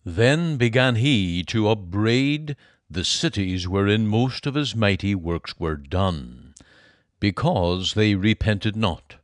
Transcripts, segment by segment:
Then began he to upbraid the cities wherein most of his mighty works were done, because they repented not.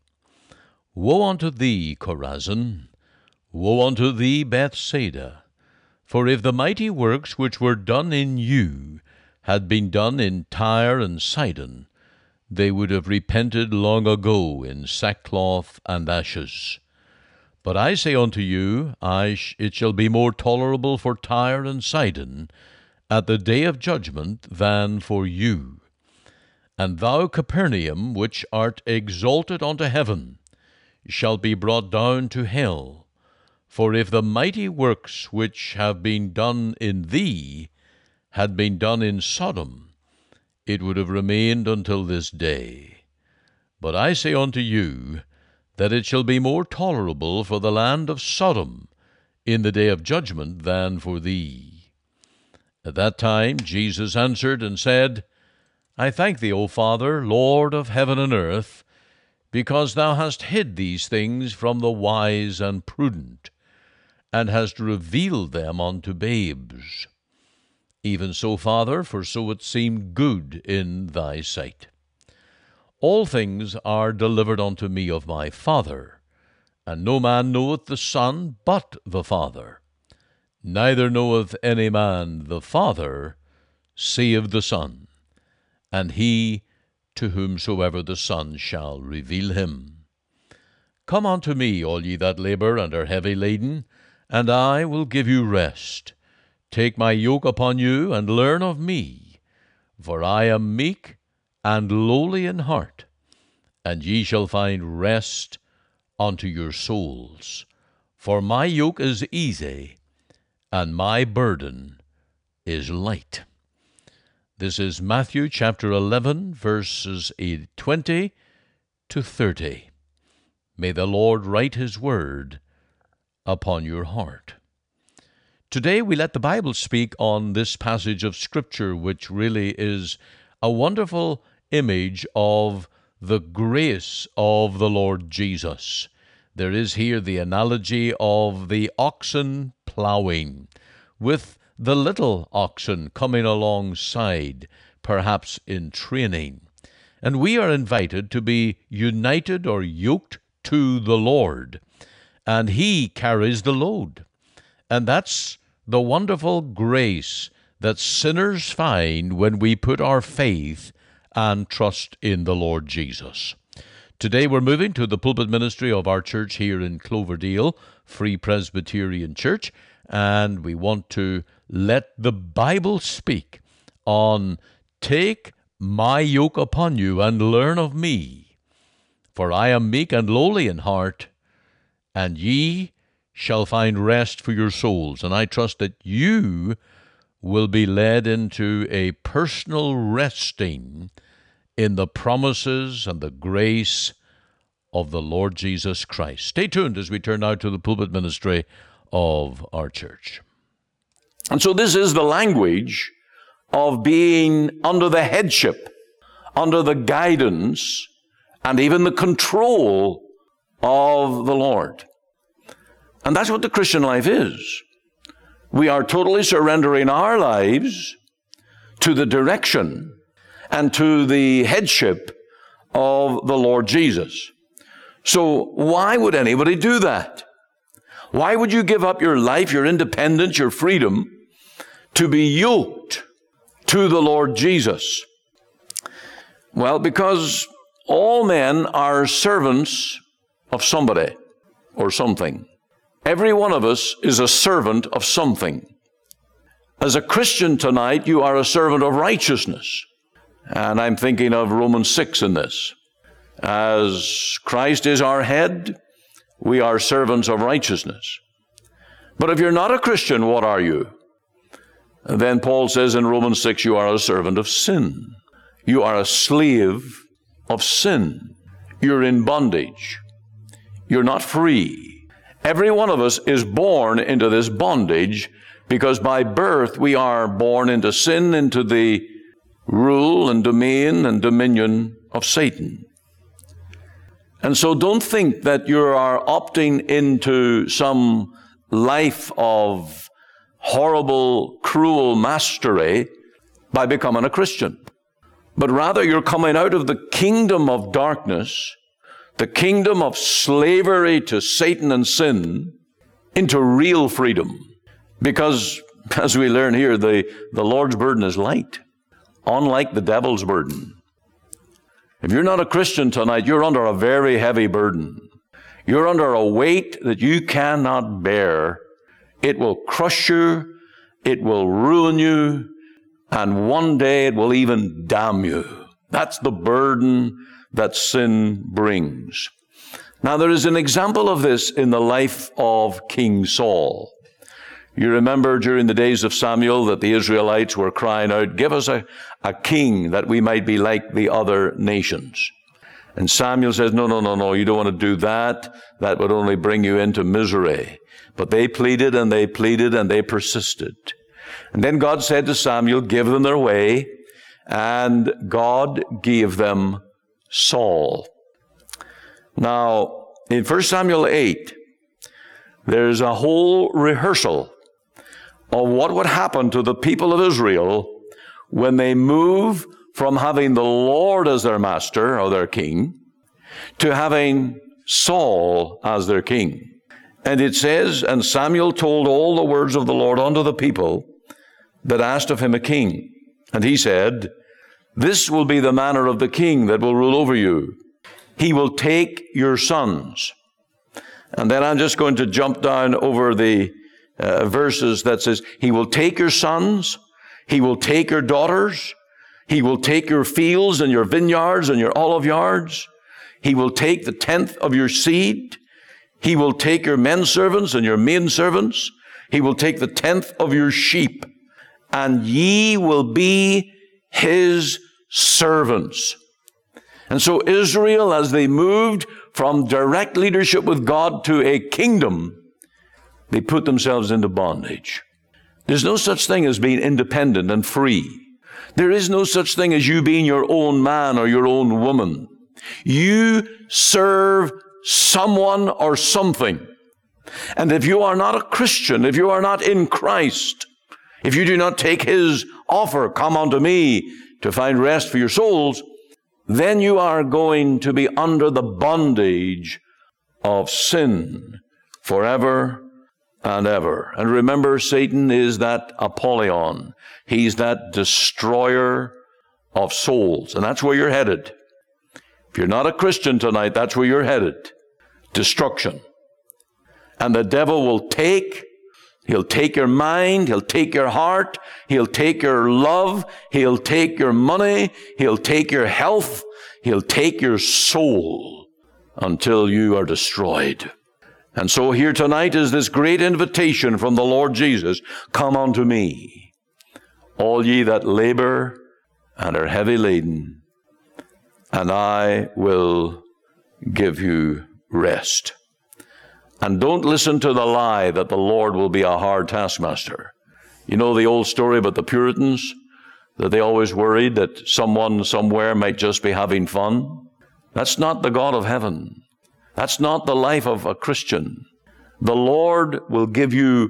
Woe unto thee, Chorazin! Woe unto thee, Bethsaida! For if the mighty works which were done in you had been done in Tyre and Sidon, they would have repented long ago in sackcloth and ashes. But I say unto you, it shall be more tolerable for Tyre and Sidon at the day of judgment than for you. And thou, Capernaum, which art exalted unto heaven, shalt be brought down to hell. For if the mighty works which have been done in thee had been done in Sodom, it would have remained until this day. But I say unto you, that it shall be more tolerable for the land of Sodom in the day of judgment than for thee. At that time Jesus answered and said, I thank thee, O Father, Lord of heaven and earth, because thou hast hid these things from the wise and prudent, and hast revealed them unto babes. Even so, Father, for so it seemed good in thy sight. All things are delivered unto me of my Father, and no man knoweth the Son but the Father. Neither knoweth any man the Father, save the Son, and he to whomsoever the Son shall reveal him. Come unto me, all ye that labor and are heavy laden, and I will give you rest. Take my yoke upon you, and learn of me, for I am meek and lowly in heart, and ye shall find rest unto your souls. For my yoke is easy, and my burden is light. This is Matthew chapter 11, verses 20 to 30. May the Lord write his word upon your heart. Today we let the Bible speak on this passage of Scripture, which really is a wonderful image of the grace of the Lord Jesus. There is here the analogy of the oxen plowing, with the little oxen coming alongside, perhaps in training. And we are invited to be united or yoked to the Lord, and he carries the load. And that's the wonderful grace that sinners find when we put our faith and trust in the Lord Jesus. Today we're moving to the pulpit ministry of our church here in Cloverdale, Free Presbyterian Church, and we want to let the Bible speak on take my yoke upon you and learn of me, for I am meek and lowly in heart, and ye shall find rest for your souls. And I trust that you will be led into a personal resting in the promises and the grace of the Lord Jesus Christ. Stay tuned as we turn now to the pulpit ministry of our church. And so this is the language of being under the headship, under the guidance, and even the control of the Lord. And that's what the Christian life is. We are totally surrendering our lives to the direction and to the headship of the Lord Jesus. So why would anybody do that? Why would you give up your life, your independence, your freedom to be yoked to the Lord Jesus? Well, because all men are servants of somebody or something. Every one of us is a servant of something. As a Christian tonight, you are a servant of righteousness. And I'm thinking of Romans 6 in this. As Christ is our head, we are servants of righteousness. But if you're not a Christian, what are you? Then Paul says in Romans 6, you are a servant of sin. You are a slave of sin. You're in bondage. You're not free. Every one of us is born into this bondage because by birth we are born into sin, into the rule and domain and dominion of Satan. And so don't think that you are opting into some life of horrible, cruel mastery by becoming a Christian. But rather you're coming out of the kingdom of darkness, the kingdom of slavery to Satan and sin, into real freedom. Because, as we learn here, the Lord's burden is light, unlike the devil's burden. If you're not a Christian tonight, you're under a very heavy burden. You're under a weight that you cannot bear. It will crush you, it will ruin you, and one day it will even damn you. That's the burden that sin brings. Now, there is an example of this in the life of King Saul. You remember during the days of Samuel that the Israelites were crying out, "Give us a king that we might be like the other nations." And Samuel says, no, you don't want to do that. That would only bring you into misery. But they pleaded and they pleaded and they persisted. And then God said to Samuel, "Give them their way." And God gave them Saul. Now, in 1 Samuel 8, there's a whole rehearsal of what would happen to the people of Israel when they move from having the Lord as their master or their king to having Saul as their king. And it says, "And Samuel told all the words of the Lord unto the people that asked of him a king. And he said, This will be the manner of the king that will rule over you. He will take your sons." And then I'm just going to jump down over the verses that says, "He will take your sons, he will take your daughters, he will take your fields and your vineyards and your olive yards. He will take the 10th of your seed. He will take your men servants and your maid servants. He will take the 10th of your sheep, and ye will be his servants." And so Israel, as they moved from direct leadership with God to a kingdom, they put themselves into bondage. There's no such thing as being independent and free. There is no such thing as you being your own man or your own woman. You serve someone or something. And if you are not a Christian, if you are not in Christ, if you do not take his offer, "Come unto me to find rest for your souls," then you are going to be under the bondage of sin forever and ever. And remember, Satan is that Apollyon. He's that destroyer of souls. And that's where you're headed. If you're not a Christian tonight, that's where you're headed. Destruction. And the devil will he'll take your mind, he'll take your heart, he'll take your love, he'll take your money, he'll take your health, he'll take your soul until you are destroyed. And so here tonight is this great invitation from the Lord Jesus: "Come unto me, all ye that labor and are heavy laden, and I will give you rest." And don't listen to the lie that the Lord will be a hard taskmaster. You know the old story about the Puritans, that they always worried that someone somewhere might just be having fun? That's not the God of heaven. That's not the life of a Christian. The Lord will give you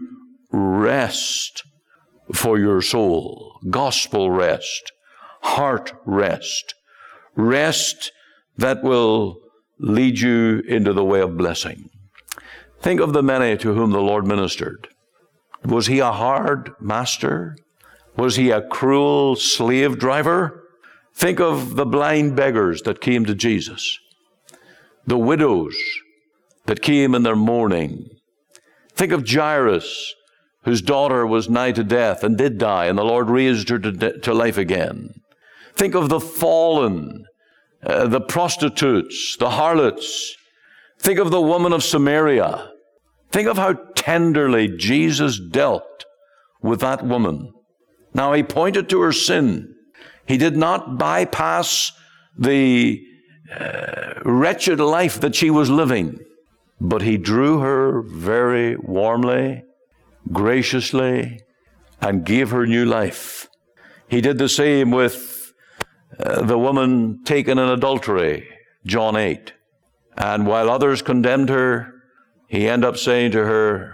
rest for your soul, gospel rest, heart rest, rest that will lead you into the way of blessing. Think of the many to whom the Lord ministered. Was he a hard master? Was he a cruel slave driver? Think of the blind beggars that came to Jesus, the widows that came in their mourning. Think of Jairus, whose daughter was nigh to death and did die, and the Lord raised her to life again. Think of the fallen, the prostitutes, the harlots. Think of the woman of Samaria. Think of how tenderly Jesus dealt with that woman. Now, he pointed to her sin. He did not bypass the wretched life that she was living, but he drew her very warmly, graciously, and gave her new life. He did the same with the woman taken in adultery, John 8. And while others condemned her, he ended up saying to her,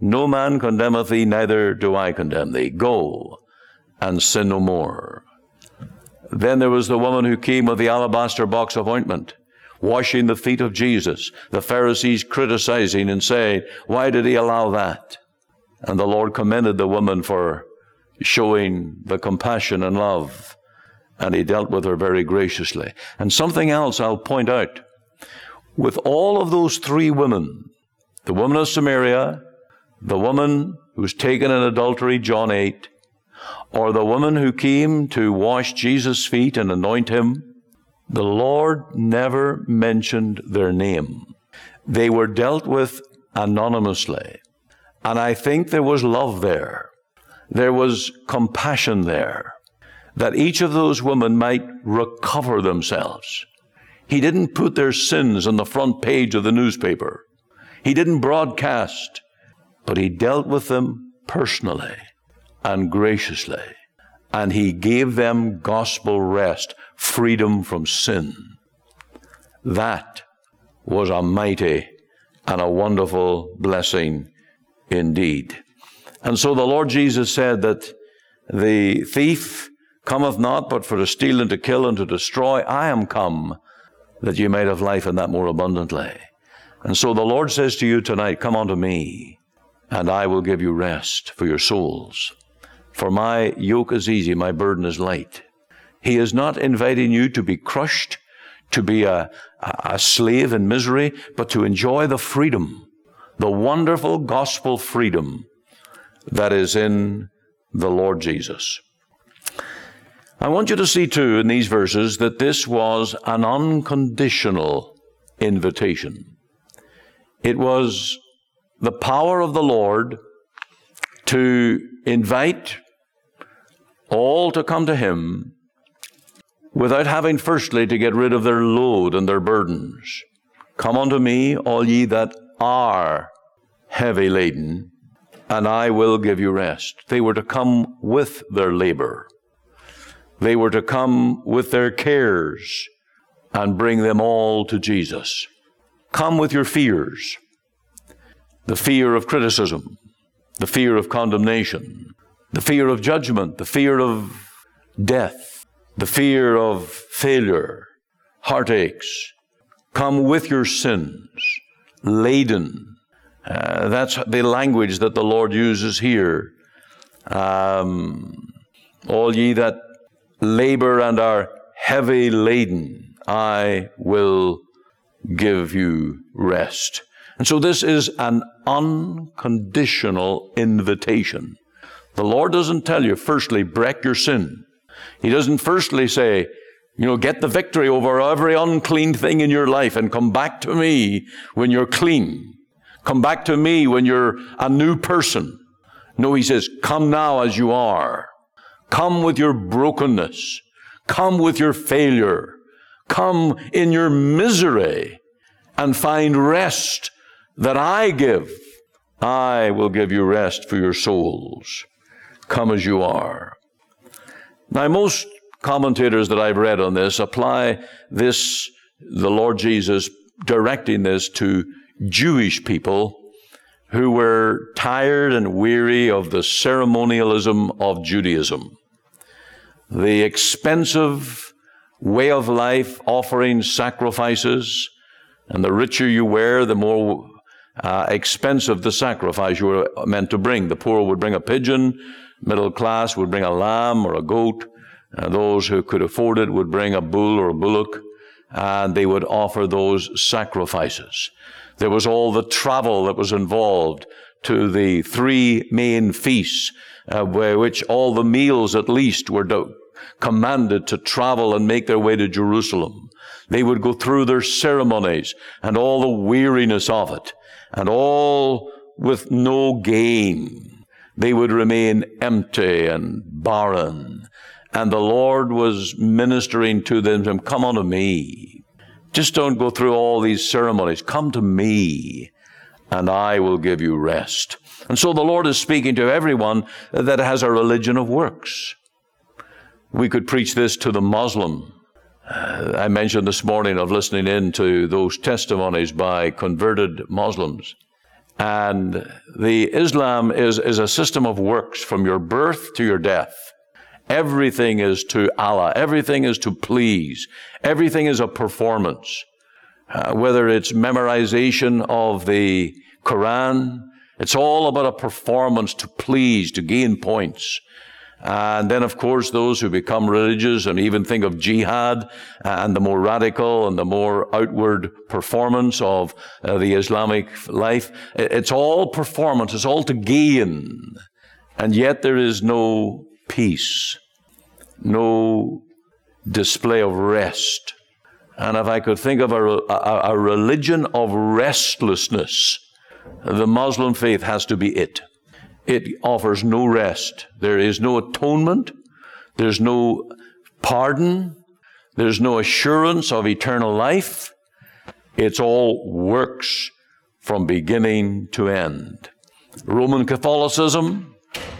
no man condemneth thee, neither do I condemn thee. Go and sin no more. Then there was the woman who came with the alabaster box of ointment, washing the feet of Jesus. The Pharisees criticizing and saying, why did he allow that? And the Lord commended the woman for showing the compassion and love, and he dealt with her very graciously. And something else I'll point out. With all of those three women, the woman of Samaria, the woman who was taken in adultery, John 8, or the woman who came to wash Jesus' feet and anoint him, the Lord never mentioned their name. They were dealt with anonymously. And I think there was love there. There was compassion there, that each of those women might recover themselves. He didn't put their sins on the front page of the newspaper. He didn't broadcast, but he dealt with them personally and graciously. And he gave them gospel rest, freedom from sin. That was a mighty and a wonderful blessing indeed. And so the Lord Jesus said that the thief cometh not but for to steal and to kill and to destroy. I am come that you might have life and that more abundantly. And so the Lord says to you tonight, come unto me, and I will give you rest for your souls. For my yoke is easy, my burden is light. He is not inviting you to be crushed, to be a slave in misery, but to enjoy the freedom, the wonderful gospel freedom that is in the Lord Jesus. I want you to see, too, in these verses, that this was an unconditional invitation. It was the power of the Lord to invite all to come to him without having firstly to get rid of their load and their burdens. Come unto me, all ye that are heavy laden, and I will give you rest. They were to come with their labor. They were to come with their cares and bring them all to Jesus. Come with your fears. The fear of criticism, the fear of condemnation, the fear of judgment, the fear of death, the fear of failure, heartaches. Come with your sins, laden. That's the language that the Lord uses here. All ye that labor and are heavy laden, I will give you rest. And so this is an unconditional invitation. The Lord doesn't tell you, firstly, break your sin. He doesn't firstly say, get the victory over every unclean thing in your life and come back to me when you're clean. Come back to me when you're a new person. No, he says, come now as you are. Come with your brokenness. Come with your failure. Come in your misery and find rest that I give. I will give you rest for your souls. Come as you are. Now, most commentators that I've read on this apply this, the Lord Jesus directing this to Jewish people who were tired and weary of the ceremonialism of Judaism. The expensive way of life, offering sacrifices, and the richer you were, the more expensive the sacrifice you were meant to bring. The poor would bring a pigeon, middle class would bring a lamb or a goat, those who could afford it would bring a bull or a bullock, and they would offer those sacrifices. There was all the travel that was involved to the three main feasts, by which all the meals at least were commanded to travel and make their way to Jerusalem. They would go through their ceremonies and all the weariness of it, and all with no gain. They would remain empty and barren. And the Lord was ministering to them, come unto me. Just don't go through all these ceremonies. Come to me, and I will give you rest. And so the Lord is speaking to everyone that has a religion of works. We could preach this to the Muslim. I mentioned this morning of listening in to those testimonies by converted Muslims. And the Islam is a system of works from your birth to your death. Everything is to Allah. Everything is to please. Everything is a performance. Whether it's memorization of the Quran, it's all about a performance to please, to gain points. And then, of course, those who become religious and even think of jihad and the more radical and the more outward performance of the Islamic life, it's all performance. It's all to gain. And yet there is no peace, no display of rest. And if I could think of a religion of restlessness, the Muslim faith has to be it. It offers no rest. There is no atonement. There's no pardon. There's no assurance of eternal life. It's all works from beginning to end. Roman Catholicism,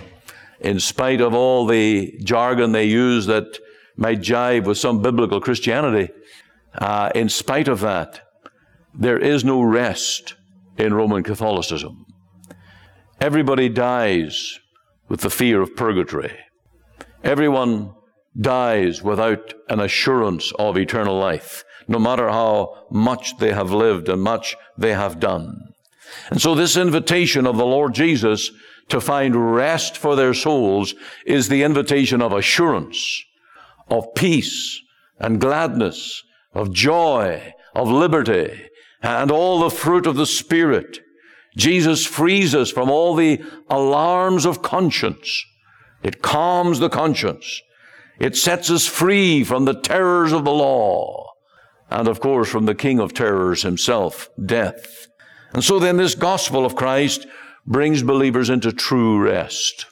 in spite of all the jargon they use that might jive with some biblical Christianity, in spite of that, there is no rest in Roman Catholicism. Everybody dies with the fear of purgatory. Everyone dies without an assurance of eternal life, no matter how much they have lived and much they have done. And so this invitation of the Lord Jesus to find rest for their souls is the invitation of assurance, of peace and gladness, of joy, of liberty, and all the fruit of the Spirit. Jesus frees us from all the alarms of conscience. It calms the conscience. It sets us free from the terrors of the law. And of course, from the king of terrors himself, death. And so then this gospel of Christ brings believers into true rest.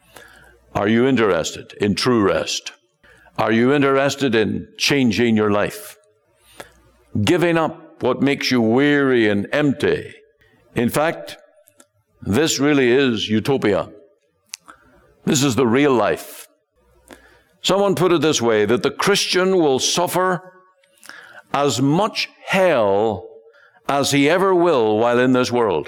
Are you interested in true rest? Are you interested in changing your life? Giving up what makes you weary and empty. In fact, this really is utopia. This is the real life. Someone put it this way, that the Christian will suffer as much hell as he ever will while in this world.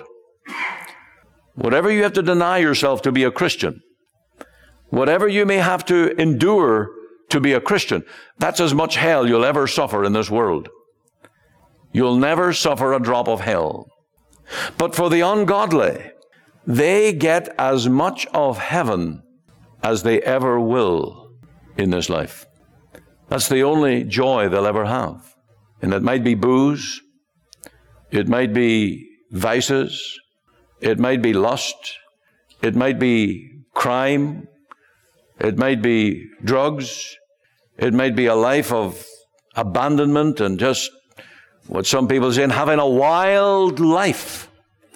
Whatever you have to deny yourself to be a Christian, whatever you may have to endure to be a Christian, that's as much hell you'll ever suffer in this world. You'll never suffer a drop of hell. But for the ungodly, they get as much of heaven as they ever will in this life. That's the only joy they'll ever have. And it might be booze, it might be vices, it might be lust, it might be crime, it might be drugs, it might be a life of abandonment and just what some people say, having a wild life.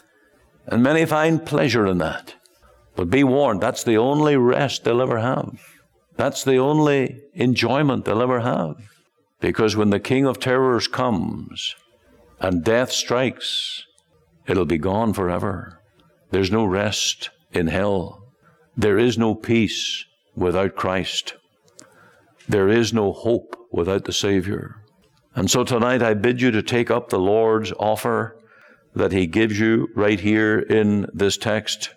And many find pleasure in that. But be warned, that's the only rest they'll ever have. That's the only enjoyment they'll ever have. Because when the king of terrors comes and death strikes, it'll be gone forever. There's no rest in hell. There is no peace without Christ. There is no hope without the Savior. And so tonight I bid you to take up the Lord's offer that he gives you right here in this text.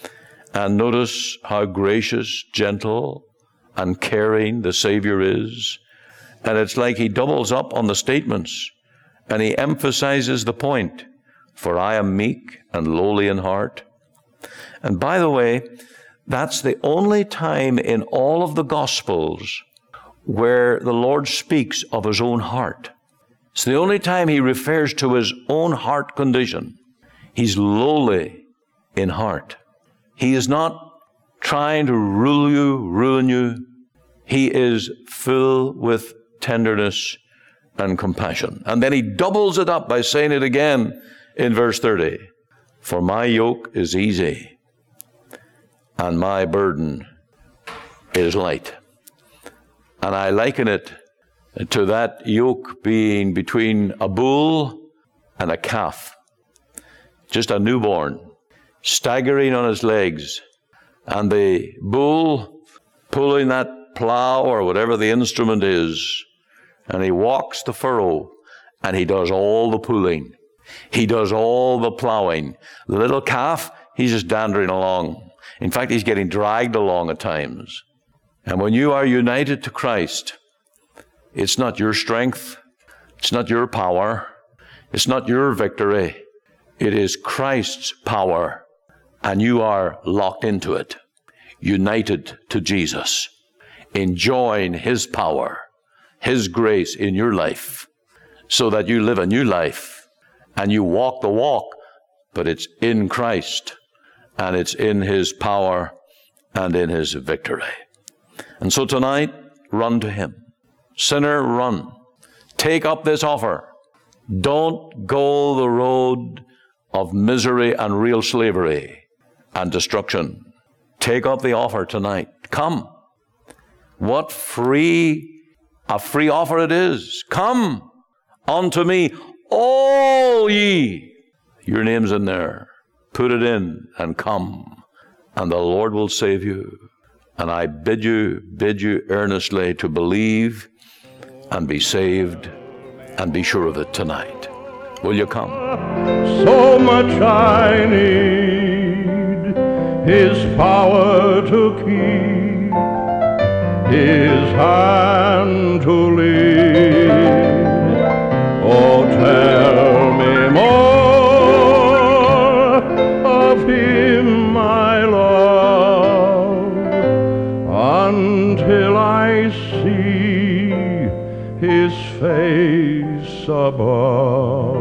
And notice how gracious, gentle, and caring the Savior is. And it's like he doubles up on the statements and he emphasizes the point. For I am meek and lowly in heart. And by the way, that's the only time in all of the Gospels where the Lord speaks of his own heart. It's the only time he refers to his own heart condition. He's lowly in heart. He is not trying to rule you, ruin you. He is full with tenderness and compassion. And then he doubles it up by saying it again in verse 30. For my yoke is easy and my burden is light. And I liken it to that yoke being between a bull and a calf. Just a newborn, staggering on his legs. And the bull pulling that plow or whatever the instrument is. And he walks the furrow and he does all the pulling. He does all the plowing. The little calf, he's just dandering along. In fact, he's getting dragged along at times. And when you are united to Christ, it's not your strength, it's not your power, it's not your victory. It is Christ's power, and you are locked into it, united to Jesus, enjoying His power, His grace in your life, so that you live a new life. And you walk the walk, but it's in Christ, and it's in His power and in His victory. And so tonight, run to Him. Sinner, run. Take up this offer. Don't go the road of misery and real slavery and destruction. Take up the offer tonight. Come. What a free offer it is. Come unto me, all ye. Your name's in there. Put it in and come, and the Lord will save you. And I bid you earnestly to believe and be saved and be sure of it tonight. Will you come? So much I need His power to keep, His hand to lead. Oh, tell me more of Him I love, until I see His face above.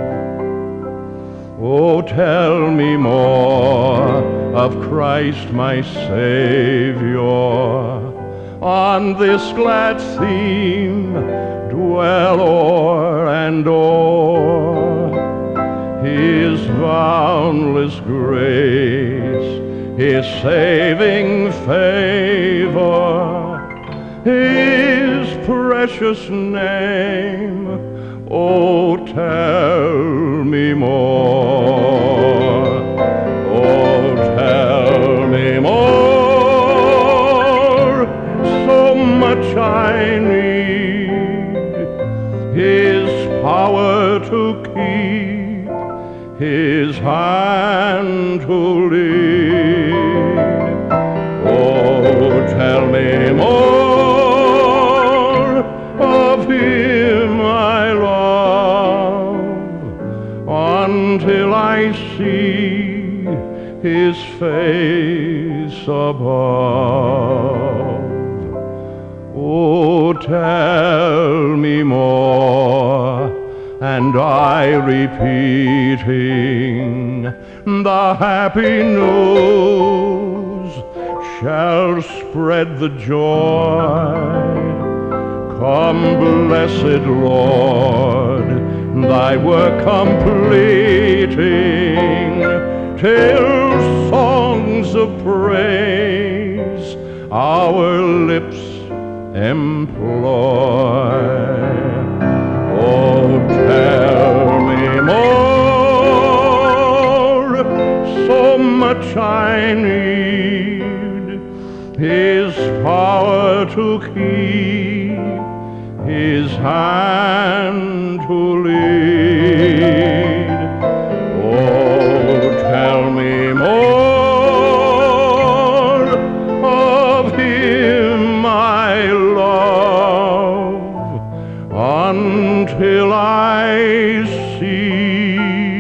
Oh, tell me more of Christ my Savior. On this glad theme dwell o'er and o'er. His boundless grace, His saving favor, His precious name. Oh, tell me more. Oh, tell me more. So much I need His power to keep, His hand to lead. Oh, tell me more of Him I love, until I see His face above. Oh, tell me more, and I repeating the happy news shall spread the joy. Come, blessed Lord, Thy work completing, till songs of praise our lips employ. Oh, tell me more. So much I need His power to keep, His hand to lead. Oh, tell me more of Him I love, until I see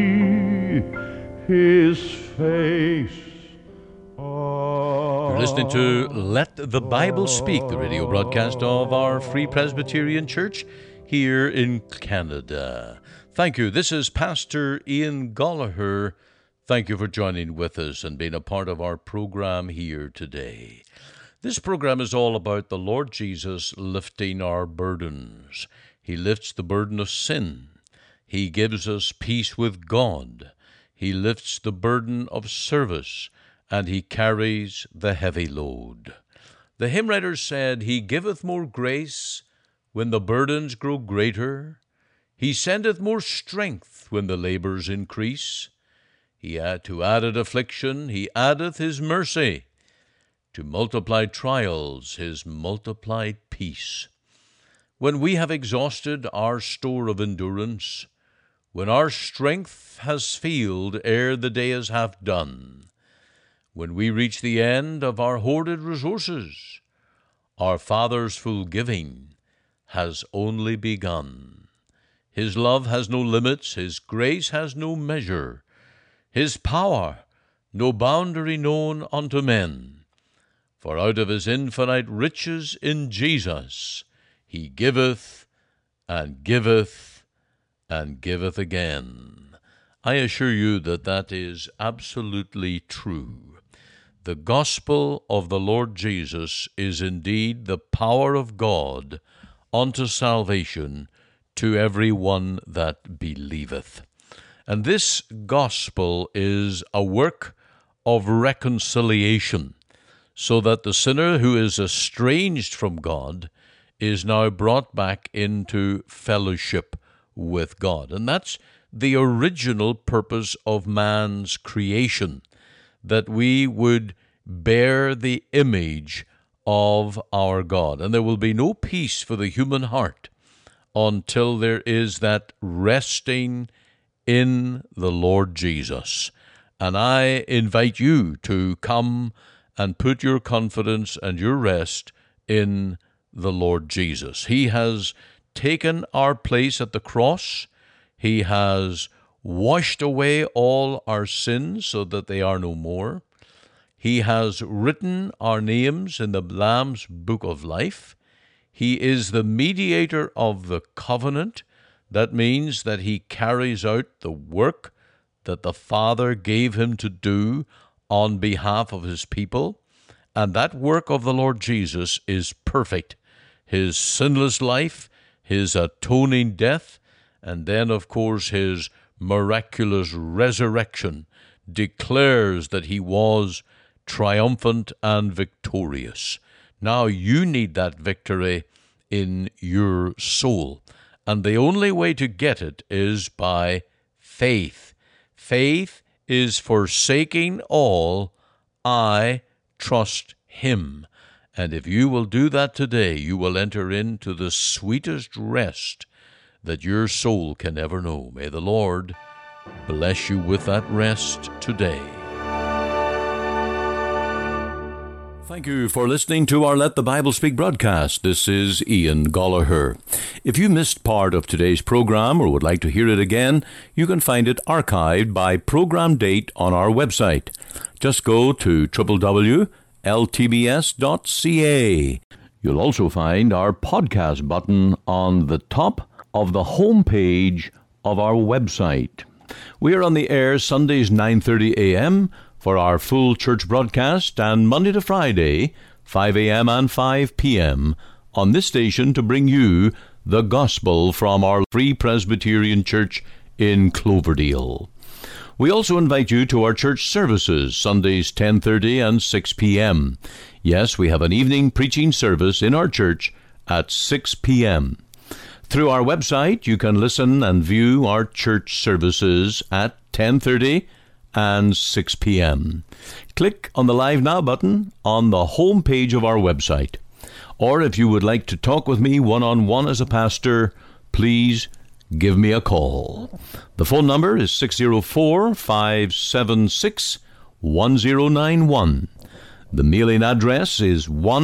His face. You're listening to Let the Bible Speak, the radio broadcast of our Free Presbyterian Church here in Canada. Thank you. This is Pastor Ian Gallagher. Thank you for joining with us and being a part of our program here today. This program is all about the Lord Jesus lifting our burdens. He lifts the burden of sin. He gives us peace with God. He lifts the burden of service, and He carries the heavy load. The hymn writer said, He giveth more grace when the burdens grow greater. He sendeth more strength when the labors increase. To added affliction, He addeth His mercy. To multiplied trials, His multiplied peace. When we have exhausted our store of endurance, when our strength has failed ere the day is half done, when we reach the end of our hoarded resources, our Father's full giving has only begun. His love has no limits, His grace has no measure, His power no boundary known unto men. For out of His infinite riches in Jesus, He giveth and giveth and giveth again. I assure you that that is absolutely true. The gospel of the Lord Jesus is indeed the power of God unto salvation to every one that believeth. And this gospel is a work of reconciliation, so that the sinner who is estranged from God is now brought back into fellowship with God. And that's the original purpose of man's creation, that we would bear the image of our God. And there will be no peace for the human heart until there is that resting in the Lord Jesus. And I invite you to come and put your confidence and your rest in the Lord Jesus. He has taken our place at the cross. He has washed away all our sins so that they are no more. He has written our names in the Lamb's book of life. He is the mediator of the covenant. That means that He carries out the work that the Father gave Him to do on behalf of His people. And that work of the Lord Jesus is perfect. His sinless life, His atoning death, and then, of course, His miraculous resurrection declares that He was triumphant and victorious. Now you need that victory in your soul. And the only way to get it is by faith. Faith is forsaking all. I trust Him. And if you will do that today, you will enter into the sweetest rest that your soul can ever know. May the Lord bless you with that rest today. Thank you for listening to our Let the Bible Speak broadcast. This is Ian Gollaher. If you missed part of today's program or would like to hear it again, you can find it archived by program date on our website. Just go to www.ltbs.ca. You'll also find our podcast button on the top of the home page of our website. We are on the air Sundays 9:30 a.m., for our full church broadcast, and Monday to Friday, 5 a.m. and 5 p.m. on this station to bring you the gospel from our Free Presbyterian Church in Cloverdale. We also invite you to our church services, Sundays 10:30 and 6 p.m. Yes, we have an evening preaching service in our church at 6 p.m. Through our website, you can listen and view our church services at 10:30 and 6 p.m. Click on the Live Now button on the home page of our website. Or if you would like to talk with me one-on-one as a pastor, please give me a call. The phone number is 604-576-1091. The mailing address is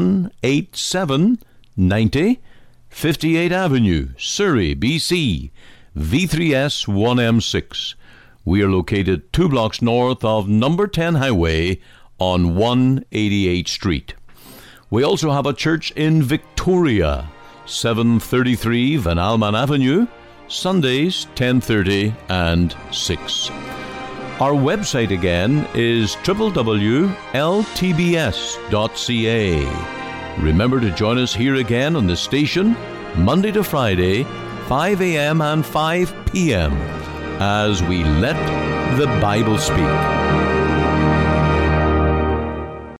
18790 58th Avenue, Surrey, BC, V3S 1M6. We are located 2 blocks north of number 10 Highway on 188th Street. We also have a church in Victoria, 733 Van Alman Avenue, Sundays 10:30 and 6. Our website again is www.ltbs.ca. Remember to join us here again on the station, Monday to Friday, 5 a.m. and 5 p.m., as we let the Bible speak.